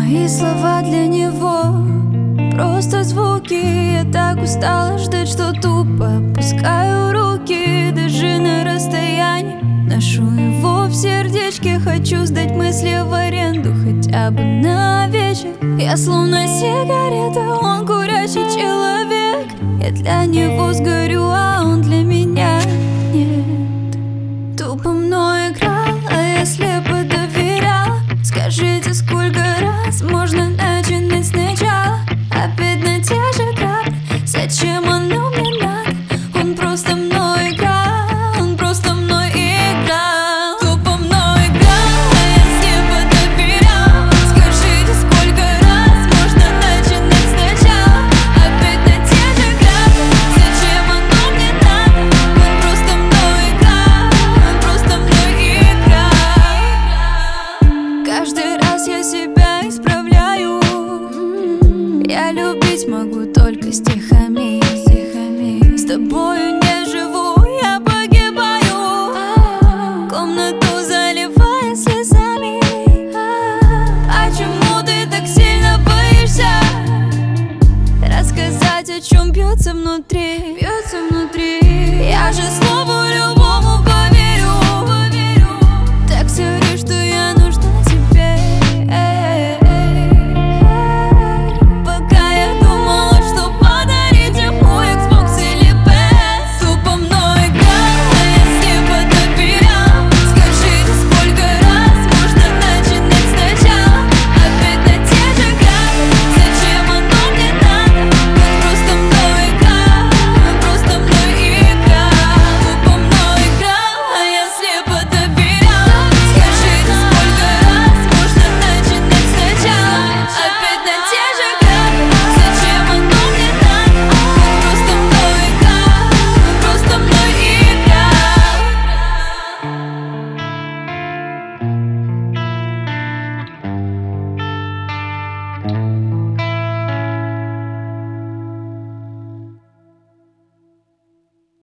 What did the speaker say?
Мои слова для него просто звуки. Я так устала ждать, что тупо опускаю руки. Даже на расстоянии ношу его в сердечке. Хочу сдать мысли в аренду хотя бы на вечер. Я словно сигарета, он курящий человек. Я для него сгорю, а он для меня нет. Тупо мной играл, а я слепо доверял. Скажите, сколько раз можно начинать сначала? Опять на те же грабли, зачем оно мне надо? Он просто мной играл, он просто мной играл. Тупо мной играл, а я слепо доверял. Скажите, сколько раз можно начинать сначала? Опять на те же грабли, зачем оно мне надо? Он просто мной играл, он просто мной играл. Каждый раз я себя исправляю. Я любить могу только стихами. С тобою не живу, я погибаю. Комнату заливая слезами. Почему ты так сильно боишься рассказать, о чем бьется внутри? Я же слову любому поверю. Так сори, что я нужна тебе. Пока я думала, что подарить ему Xbox или PS. Тупо мной играл, а я слепо доверял. Скажите, сколько раз можно начинать сначала? Опять на те же грабли, зачем оно мне надо? Он просто мной играл, он просто мной играл. Тупо мной играл, а я слепо доверял. Скажите, сколько раз можно начинать сначала? Опять на те же грабли, зачем оно мне надо? Он просто мной играл, он просто мной играл.